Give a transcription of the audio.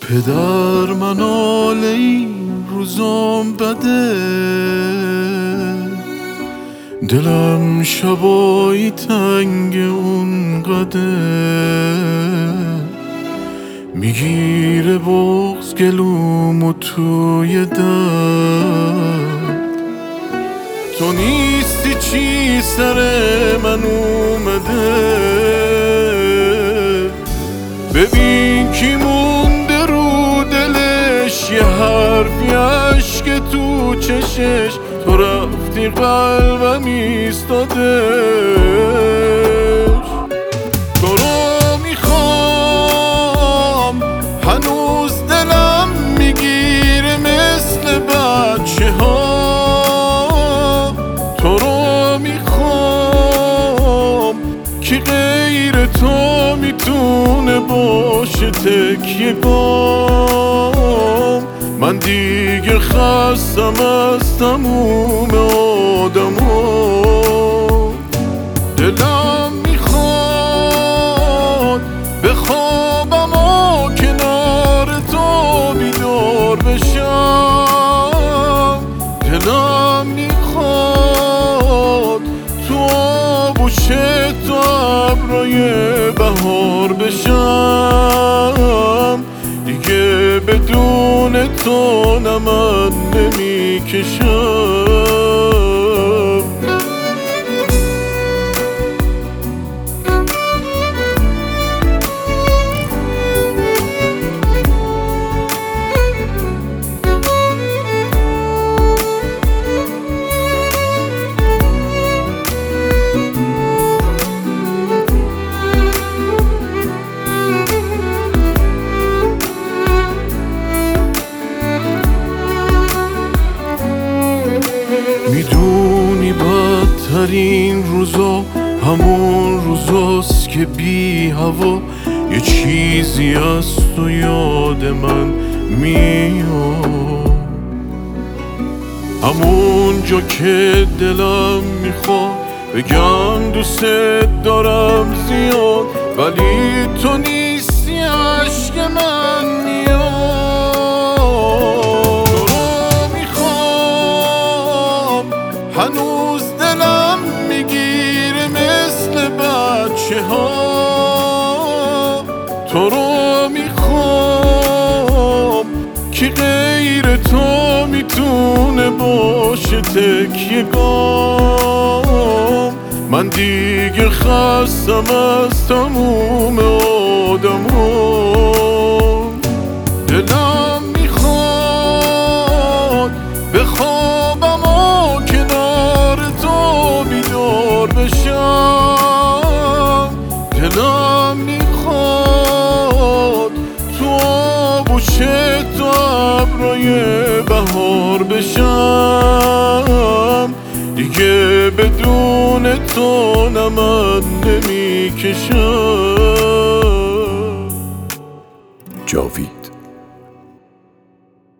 پدر من حال این روزام بده، دلم شبایی تنگ اون قده، میگیره بغض گلومو توی درد. تو نیستی چی سر من اومده، ببین کی مونده رو دلش، یه حرفی اشک تو چشش، تو رفتی قلبم ایستادش. تو رو میخوام هنوز دلم میگیره مثل بچه ها، تو رو میخوام کی غیر تو میتونه باشه تکیه‌گام. من دیگه خستم از تموم آدما، دلم میخواد بخوابم و کنار تو بیدار بشم، دلم میخواد تو آغوش تو ابرای بهار بشم، دیگه بدون تو نه من نمیکشم. میدونی بدترین روزا همون روزاست که بی هوا یه چیزی از تو یاد من میاد، همون جا که دلم میخواد بگم دوست دارم زیاد، ولی تو نیستی عشق من میاد. هنوز دلم میگیره مثل بچه ها، تو رو میخوام کی غیر تو میتونه باشه تکیه‌گام. من دیگه خستم از تموم آدما، دلم میخواد بخوابم و کنار تو بیدار بشم، دلم میخواد تو آغوش تو ابرای بهار بشم، دیگه بدون تو نه من نمیکشم.